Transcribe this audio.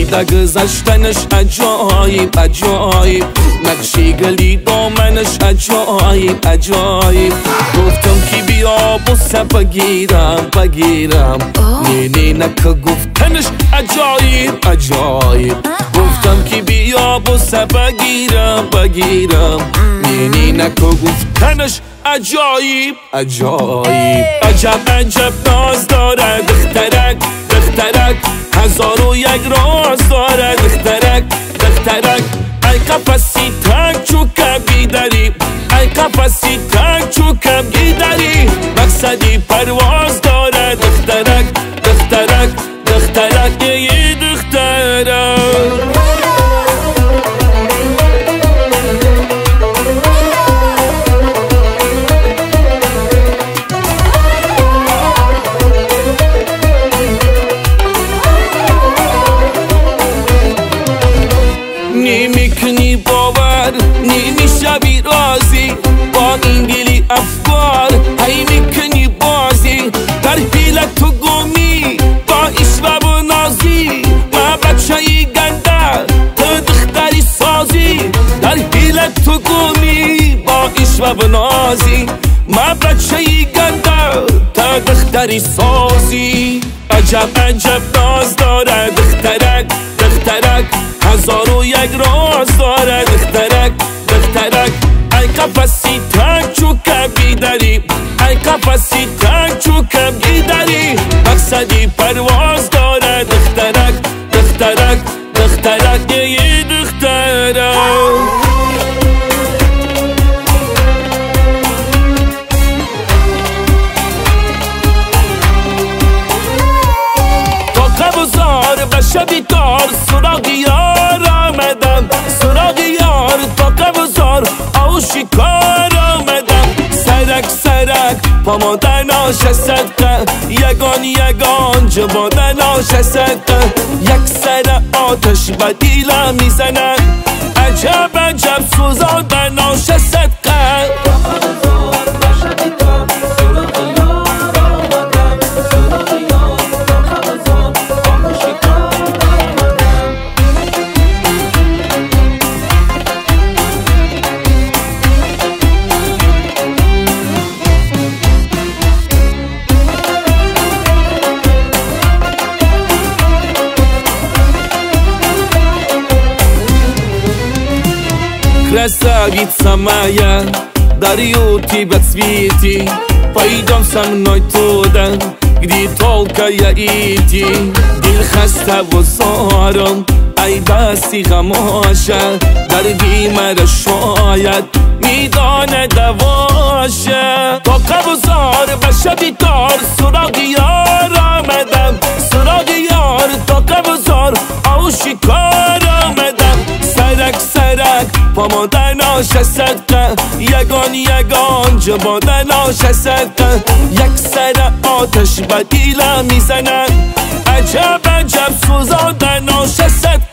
در گذشتنش عجایب عجایب، نقشی گلی دامنش عجایب عجایب. گفتم کی بیا بوسه بگیرم نی نکه گفتنش عجایب عجایب. گفتم کی بیا بوسه بگیرم نی نکه گفتنش عجایب عجایب. عجب ناز داره دخترک هزار و یک راز داره دخترک ای قفصی تک چوکم گیدری ای قفصی تک چوکم گیدری. مقصدی پرواز داره دخترک یه دخترک. نمیکنی باور نمیشوی رازی با این گلی افکار هی میکنی بازی. در حیلت تو گمی با عشق و نازی ما بچه‌ی گنده تو دختری سازی. در حیلت تو گمی با عشق و نازی ما بچه‌ی گنده تو دختری سازی. عجب ناز داره دخترک هزار و یک راز داره دخترک ای قفصی تک چوکم گیدری ای قفصی تک چوکم گیدری. مقصدی پرواز داره دخترک یه دخترک. شبی کار سراغ یار آمدم سراغ یار تا قبزار آشکار آمدم. سرک پاما در ناشستقه یگان جبا در ناشستقه. یک سر آتش به دیلم میزنن عجب سوزا در ناشستقه. Красавица моя, дарю тебе цветы, пойдем со мной туда, где только я идти. Дил хаста вузором, ай баси хамоша, дарби мара шояд, میدانه دواشه. تا قبزار و شبی کار سراغ یار آمدم سراغ یار تا قبزار آشکار آمدم. سرک پاما در ناشستقه یگان جبا در ناشستقه. یک سر آتش به دیلم میزنن عجب سوزا در ناشستقه.